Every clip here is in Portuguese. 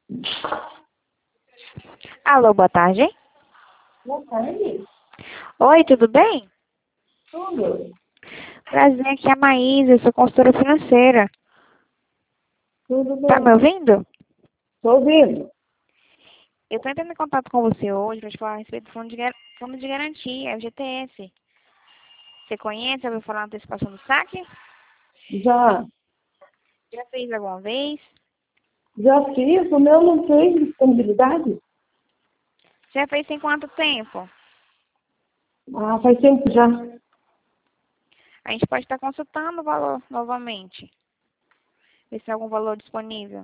Alô, boa tarde. Boa tarde. Oi, tudo bem? Tudo. Prazer, aqui é a Maísa, eu sou consultora financeira. Tudo Tá me bem. ouvindo? Tô ouvindo. Eu tô entrando em contato com você hoje para te falar a respeito do fundo de garantia, o GTS. Você conhece? Já ouviu falar na antecipação do saque? Já, Já fez alguma vez? já fiz. O meu não tem disponibilidade? Já fez tem quanto tempo? Ah, faz tempo já. A gente pode estar consultando o valor novamente. Ver se tem algum valor disponível.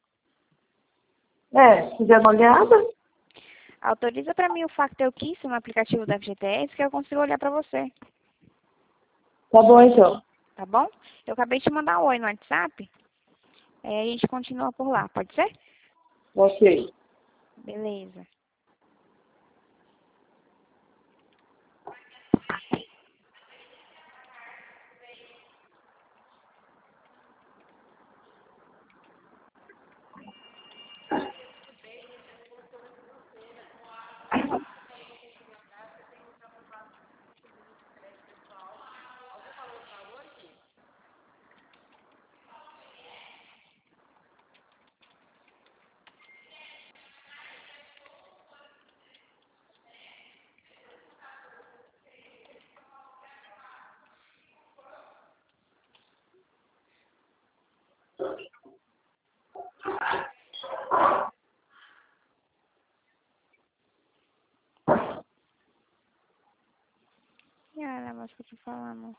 Se quiser uma olhada, Autoriza para mim o Factor Kiss no aplicativo da FGTS que eu consigo olhar para você. tá bom então. Tá bom? Eu acabei de te mandar um oi no WhatsApp. A gente continua por lá, pode ser? Ok. Beleza. E olha, mas que eu tô falando.